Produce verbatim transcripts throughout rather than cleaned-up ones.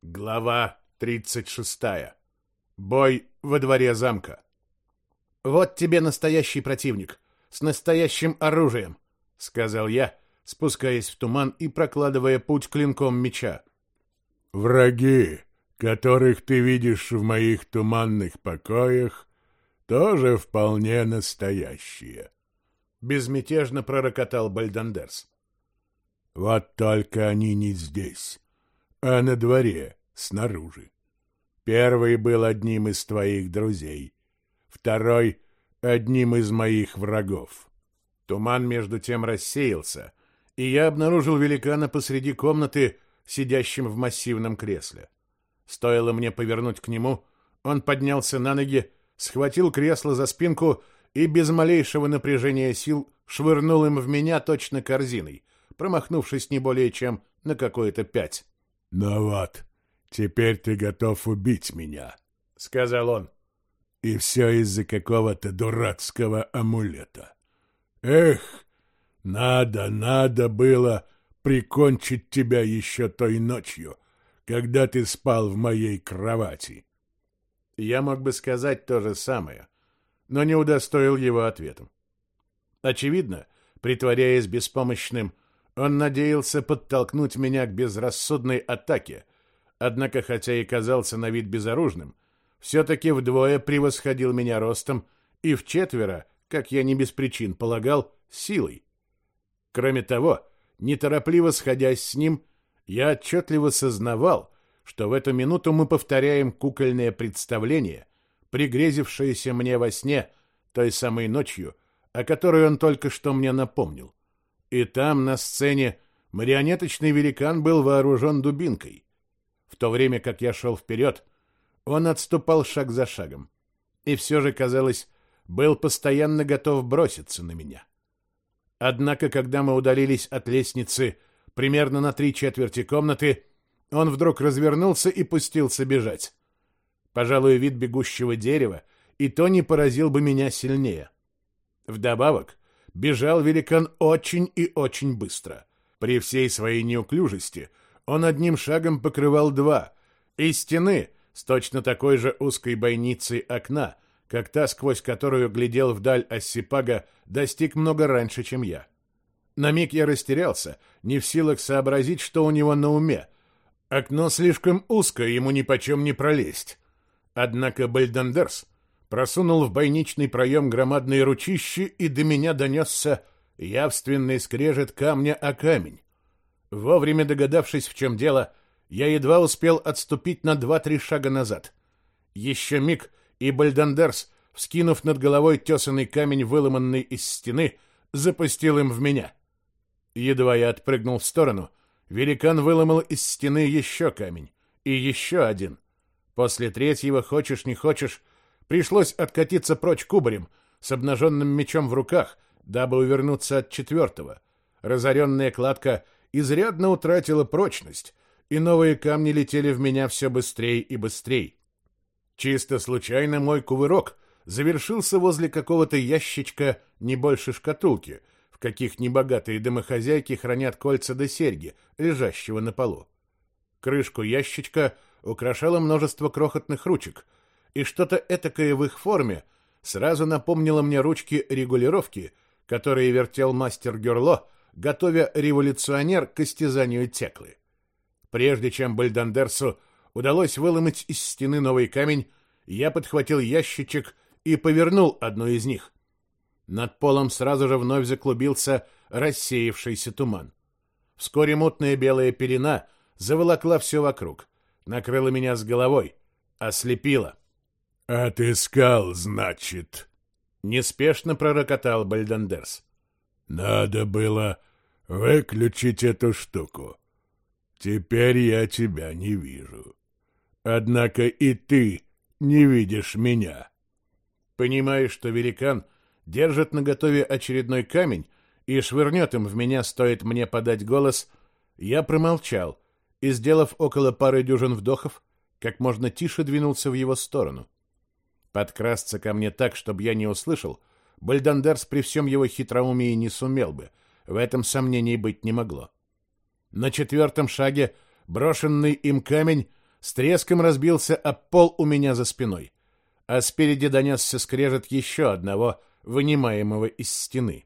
Глава тридцать шестая. Бой во дворе замка. «Вот тебе настоящий противник, с настоящим оружием», — сказал я, спускаясь в туман и прокладывая путь клинком меча. «Враги, которых ты видишь в моих туманных покоях, тоже вполне настоящие», — безмятежно пророкотал Бальдандерс. «Вот только они не здесь, а на дворе, снаружи. Первый был одним из твоих друзей, второй — одним из моих врагов». Туман между тем рассеялся, и я обнаружил великана посреди комнаты, сидящим в массивном кресле. Стоило мне повернуть к нему, он поднялся на ноги, схватил кресло за спинку и без малейшего напряжения сил швырнул им в меня точно корзиной, промахнувшись не более чем на какое-то пять. «Ну вот, теперь ты готов убить меня», — сказал он. «И все из-за какого-то дурацкого амулета. Эх, надо, надо было прикончить тебя еще той ночью, когда ты спал в моей кровати». Я мог бы сказать то же самое, но не удостоил его ответом. Очевидно, притворяясь беспомощным, он надеялся подтолкнуть меня к безрассудной атаке, однако, хотя и казался на вид безоружным, все-таки вдвое превосходил меня ростом и вчетверо, как я не без причин полагал, силой. Кроме того, неторопливо сходясь с ним, я отчетливо сознавал, что в эту минуту мы повторяем кукольное представление, пригрезившееся мне во сне той самой ночью, о которой он только что мне напомнил. И там, на сцене, марионеточный великан был вооружен дубинкой. В то время как я шел вперед, он отступал шаг за шагом. И все же, казалось, был постоянно готов броситься на меня. Однако, когда мы удалились от лестницы примерно на три четверти комнаты, он вдруг развернулся и пустился бежать. Пожалуй, вид бегущего дерева и то не поразил бы меня сильнее. Вдобавок, бежал великан очень и очень быстро. При всей своей неуклюжести он одним шагом покрывал два, и стены с точно такой же узкой бойницей окна, как та, сквозь которую глядел вдаль Ассипага, достиг много раньше, чем я. На миг я растерялся, не в силах сообразить, что у него на уме. Окно слишком узкое, ему нипочем не пролезть. Однако Бальдандерс просунул в бойничный проем громадные ручищи, и до меня донесся явственный скрежет камня о камень. Вовремя догадавшись, в чем дело, я едва успел отступить на два-три шага назад. Еще миг, и Бальдандерс, вскинув над головой тесанный камень, выломанный из стены, запустил им в меня. Едва я отпрыгнул в сторону, великан выломал из стены еще камень, и еще один. После третьего, хочешь не хочешь, пришлось откатиться прочь кубарем, с обнаженным мечом в руках, дабы увернуться от четвертого. Разоренная кладка изрядно утратила прочность, и новые камни летели в меня все быстрее и быстрее. Чисто случайно мой кувырок завершился возле какого-то ящичка не больше шкатулки, в каких небогатые домохозяйки хранят кольца да серьги, лежащего на полу. Крышку ящичка украшало множество крохотных ручек, и что-то этакое в их форме сразу напомнило мне ручки регулировки, которые вертел мастер Герло, готовя революционер к истязанию Теклы. Прежде чем Бальдандерсу удалось выломать из стены новый камень, я подхватил ящичек и повернул одну из них. Над полом сразу же вновь заклубился рассеявшийся туман. Вскоре мутная белая пелена заволокла все вокруг, накрыла меня с головой, ослепила. «Отыскал, значит?» — неспешно пророкотал Бальдандерс. «Надо было выключить эту штуку. Теперь я тебя не вижу. Однако и ты не видишь меня». Понимая, что великан держит наготове очередной камень и швырнет им в меня, стоит мне подать голос, я промолчал и, сделав около пары дюжин вдохов, как можно тише двинулся в его сторону. Подкрасться ко мне так, чтобы я не услышал, Бальдандерс при всем его хитроумии не сумел бы, в этом сомнений быть не могло. На четвертом шаге брошенный им камень с треском разбился об пол у меня за спиной, а спереди донесся скрежет еще одного, вынимаемого из стены.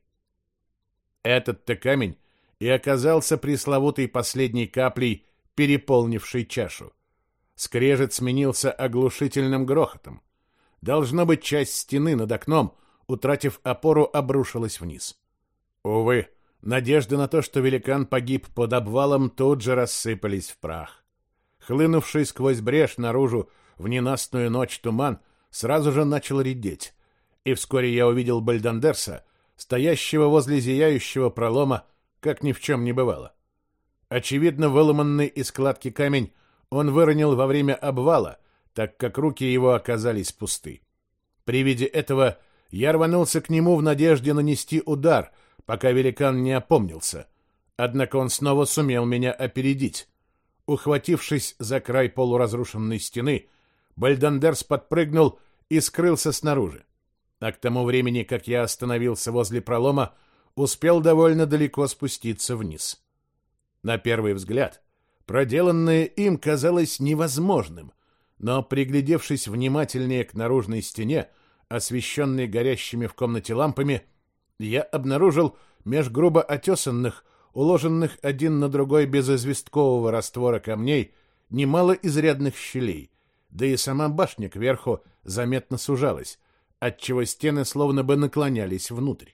Этот-то камень и оказался пресловутой последней каплей, переполнившей чашу. Скрежет сменился оглушительным грохотом. Должно быть, часть стены над окном, утратив опору, обрушилась вниз. Увы, надежды на то, что великан погиб под обвалом, тут же рассыпались в прах. Хлынувший сквозь брешь наружу в ненастную ночь туман сразу же начал редеть, и вскоре я увидел Бальдандерса, стоящего возле зияющего пролома, как ни в чем не бывало. Очевидно, выломанный из кладки камень он выронил во время обвала, так как руки его оказались пусты. При виде этого я рванулся к нему в надежде нанести удар, пока великан не опомнился. Однако он снова сумел меня опередить. Ухватившись за край полуразрушенной стены, Бальдандерс подпрыгнул и скрылся снаружи. А к тому времени, как я остановился возле пролома, успел довольно далеко спуститься вниз. На первый взгляд, проделанное им казалось невозможным, но, приглядевшись внимательнее к наружной стене, освещенной горящими в комнате лампами, я обнаружил меж грубо отесанных, уложенных один на другой без известкового раствора камней, немало изрядных щелей, да и сама башня кверху заметно сужалась, отчего стены словно бы наклонялись внутрь.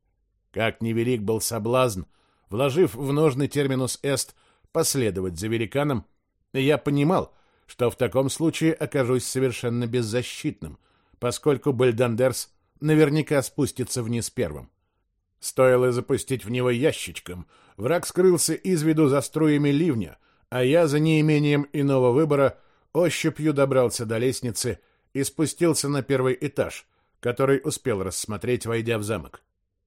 Как невелик был соблазн, вложив в ножны терминус эст, последовать за великаном, я понимал, что в таком случае окажусь совершенно беззащитным, поскольку Бальдандерс наверняка спустится вниз первым. Стоило запустить в него ящичком, враг скрылся из виду за струями ливня, а я, за неимением иного выбора, ощупью добрался до лестницы и спустился на первый этаж, который успел рассмотреть, войдя в замок.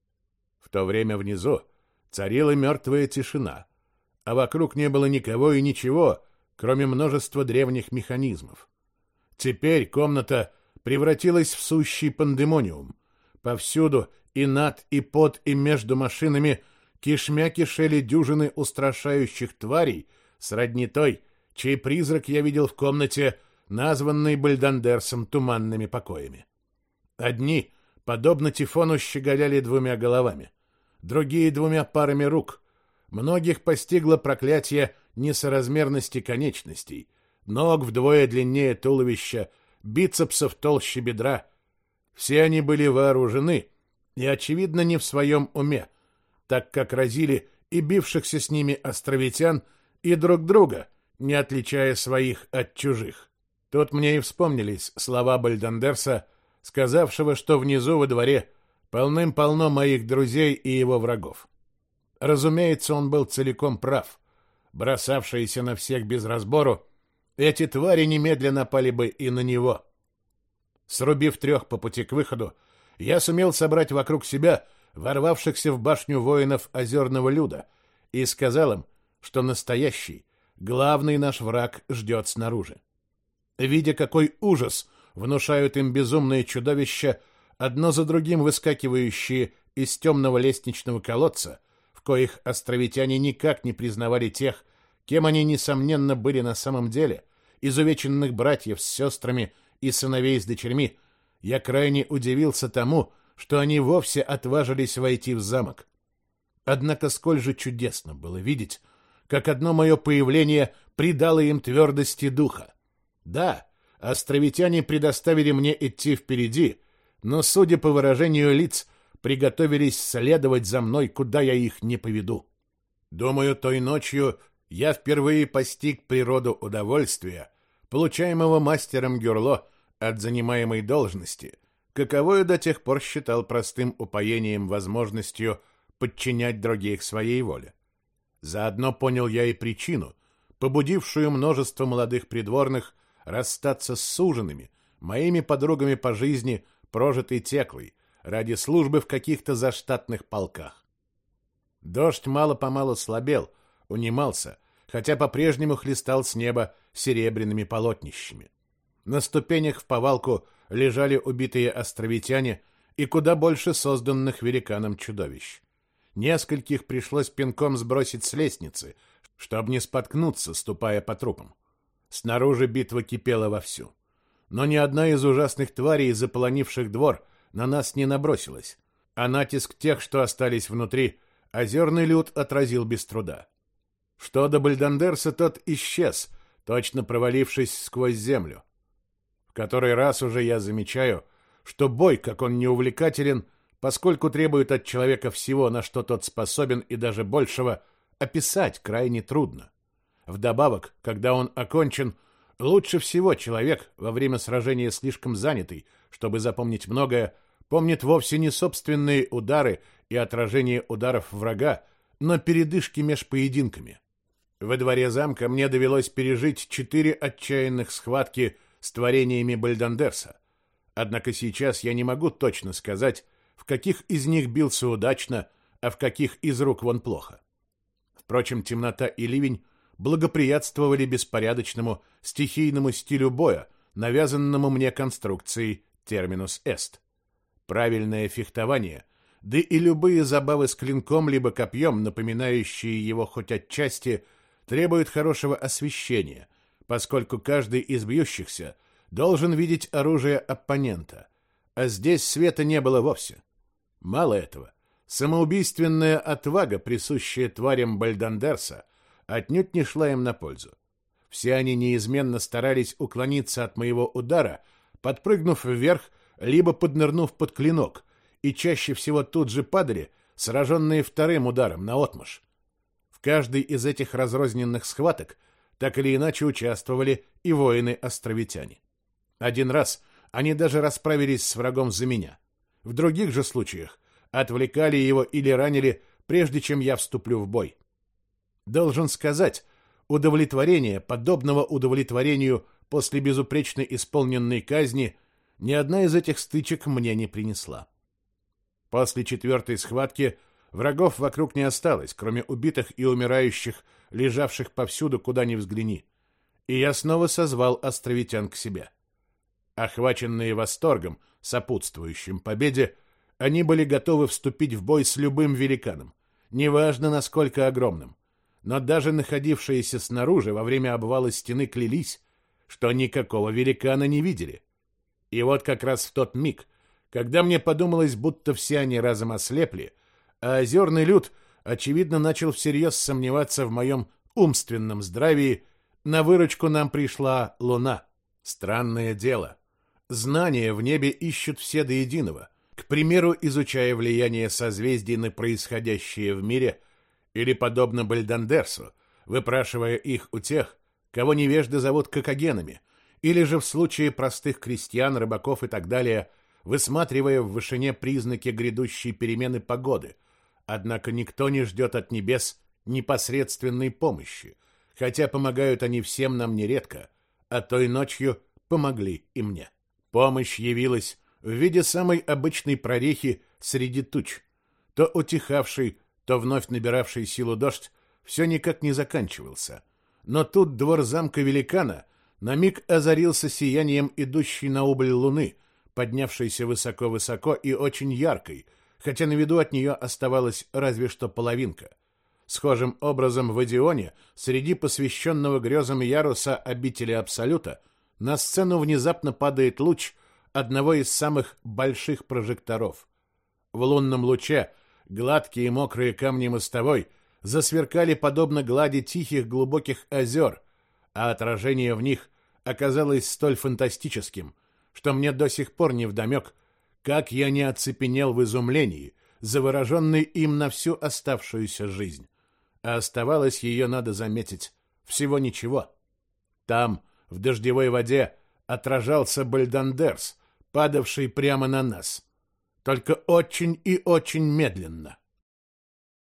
В то время внизу царила мертвая тишина, а вокруг не было никого и ничего, кроме множества древних механизмов. Теперь комната превратилась в сущий пандемониум. Повсюду, и над, и под, и между машинами, кишмя кишели дюжины устрашающих тварей, сродни той, чей призрак я видел в комнате, названной Бальдандерсом туманными покоями. Одни, подобно Тифону, щеголяли двумя головами, другие — двумя парами рук. Многих постигло проклятие несоразмерности конечностей, ног вдвое длиннее туловища, бицепсов толще бедра. Все они были вооружены и, очевидно, не в своем уме, так как разили и бившихся с ними островитян, и друг друга, не отличая своих от чужих. Тут мне и вспомнились слова Бальдандерса, сказавшего, что внизу во дворе полным-полно моих друзей и его врагов. Разумеется, он был целиком прав. Бросавшиеся на всех без разбору, эти твари немедленно напали бы и на него. Срубив трех по пути к выходу, я сумел собрать вокруг себя ворвавшихся в башню воинов Озерного Люда и сказал им, что настоящий, главный наш враг ждет снаружи. Видя, какой ужас внушают им безумные чудовища, одно за другим выскакивающие из темного лестничного колодца, в коих островитяне никак не признавали тех, кем они, несомненно, были на самом деле, изувеченных братьев с сестрами и сыновей с дочерьми, я крайне удивился тому, что они вовсе отважились войти в замок. Однако сколь же чудесно было видеть, как одно мое появление придало им твердости духа. Да, островитяне предоставили мне идти впереди, но, судя по выражению лиц, приготовились следовать за мной, куда я их не поведу. Думаю, той ночью я впервые постиг природу удовольствия, получаемого мастером Гюрло от занимаемой должности, каковое до тех пор считал простым упоением возможностью подчинять других своей воле. Заодно понял я и причину, побудившую множество молодых придворных расстаться с сужеными, моими подругами по жизни, прожитой Теклой, ради службы в каких-то заштатных полках. Дождь мало-помалу слабел, унимался, хотя по-прежнему хлестал с неба серебряными полотнищами. На ступенях в повалку лежали убитые островитяне и куда больше созданных великаном чудовищ. Нескольких пришлось пинком сбросить с лестницы, чтобы не споткнуться, ступая по трупам. Снаружи битва кипела вовсю. Но ни одна из ужасных тварей, заполонивших двор, на нас не набросилась, а натиск тех, что остались внутри, озерный люд отразил без труда. Что до Бальдандерса, тот исчез, точно провалившись сквозь землю. В который раз уже я замечаю, что бой, как он неувлекателен, поскольку требует от человека всего, на что тот способен, и даже большего, описать крайне трудно. Вдобавок, когда он окончен, лучше всего человек, во время сражения слишком занятый, чтобы запомнить многое, помнит вовсе не собственные удары и отражение ударов врага, но передышки меж поединками. Во дворе замка мне довелось пережить четыре отчаянных схватки с творениями Бальдандерса. Однако сейчас я не могу точно сказать, в каких из них бился удачно, а в каких из рук вон плохо. Впрочем, темнота и ливень благоприятствовали беспорядочному стихийному стилю боя, навязанному мне конструкцией терминус эст. Правильное фехтование, да и любые забавы с клинком либо копьем, напоминающие его хоть отчасти, требуют хорошего освещения, поскольку каждый из бьющихся должен видеть оружие оппонента, а здесь света не было вовсе. Мало этого, самоубийственная отвага, присущая тварям Бальдандерса, отнюдь не шла им на пользу. Все они неизменно старались уклониться от моего удара, подпрыгнув вверх, либо поднырнув под клинок, и чаще всего тут же падали, сраженные вторым ударом наотмашь. В каждой из этих разрозненных схваток так или иначе участвовали и воины-островитяне. Один раз они даже расправились с врагом за меня. В других же случаях отвлекали его или ранили, прежде чем я вступлю в бой. Должен сказать, удовлетворение, подобного удовлетворению после безупречно исполненной казни, ни одна из этих стычек мне не принесла. После четвертой схватки врагов вокруг не осталось, кроме убитых и умирающих, лежавших повсюду, куда ни взгляни. И я снова созвал островитян к себе. Охваченные восторгом, сопутствующим победе, они были готовы вступить в бой с любым великаном, неважно насколько огромным. Но даже находившиеся снаружи во время обвала стены клялись, что никакого великана не видели. И вот как раз в тот миг, когда мне подумалось, будто все они разом ослепли, а озерный люд, очевидно, начал всерьез сомневаться в моем умственном здравии, на выручку нам пришла луна. Странное дело. Знания в небе ищут все до единого, к примеру, изучая влияние созвездий на происходящее в мире, или, подобно Бальдандерсу, выпрашивая их у тех, кого невежды зовут кокогенами, или же в случае простых крестьян, рыбаков и так далее, высматривая в вышине признаки грядущей перемены погоды. Однако никто не ждет от небес непосредственной помощи, хотя помогают они всем нам нередко, а той ночью помогли и мне. Помощь явилась в виде самой обычной прорехи среди туч. То утихавший, то вновь набиравший силу дождь все никак не заканчивался. Но тут двор замка великана на миг озарился сиянием идущей на убыль луны, поднявшейся высоко-высоко и очень яркой, хотя на виду от нее оставалась разве что половинка. Схожим образом в Одионе, среди посвященного грезам яруса обители Абсолюта, на сцену внезапно падает луч одного из самых больших прожекторов. В лунном луче гладкие мокрые камни мостовой засверкали подобно глади тихих глубоких озер, а отражение в них оказалось столь фантастическим, что мне до сих пор невдомек, как я не оцепенел в изумлении, завороженный им на всю оставшуюся жизнь. А оставалось ее, надо заметить, всего ничего. Там, в дождевой воде, отражался Бальдандерс, падавший прямо на нас. Только очень и очень медленно.